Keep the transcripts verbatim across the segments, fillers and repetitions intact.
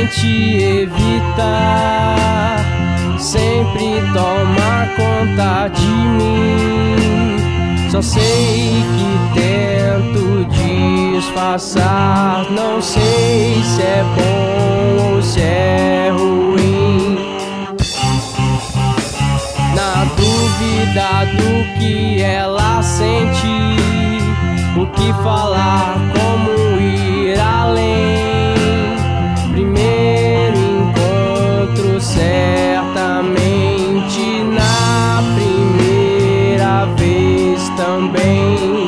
tente evitar, sempre toma conta de mim. Só sei que tento disfarçar, não sei se é bom ou se é ruim. Na dúvida do que ela sente, o que falar, como ir além. Primeiro encontro, certamente na primeira vez também.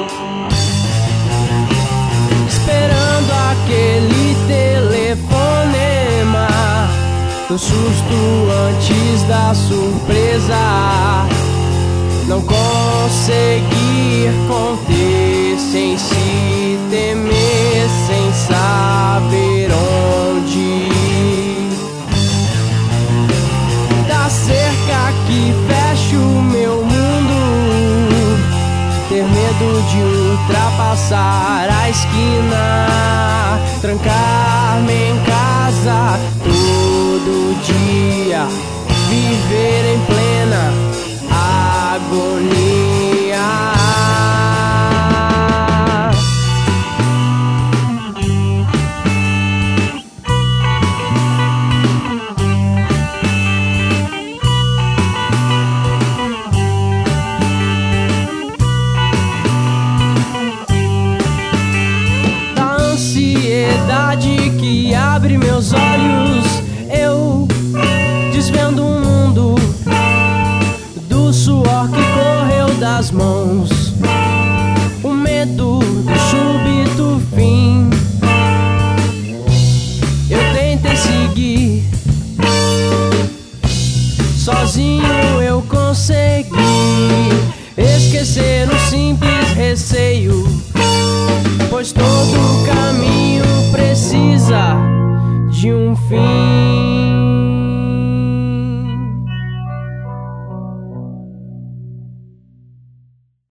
Esperando aquele telefonema, do susto antes da surpresa. Não conseguir conter, sem se temer, sem saber onde ir. Da cerca que fecha o meu mundo, ter medo de ultrapassar a esquina, trancar-me em casa todo dia, viver em plena agonia. Da ansiedade que abre meus olhos, eu desvendo um mundo do suor que correu das mãos, o medo do súbito fim. Eu tentei seguir, sozinho eu consegui esquecer um simples receio, pois todo caminho precisa de um fim.